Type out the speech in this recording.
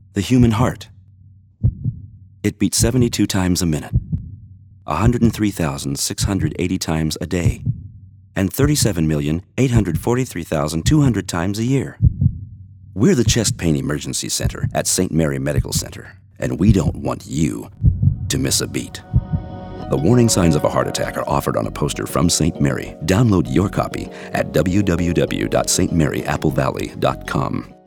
The human heart. It beats 72 times a minute, 103,680 times a day, and 37,843,200 times a year. We're the Chest Pain Emergency Center at St. Mary Medical Center, and we don't want you to miss a beat. The warning signs of a heart attack are offered on a poster from St. Mary. Download your copy at www.stmaryapplevalley.com.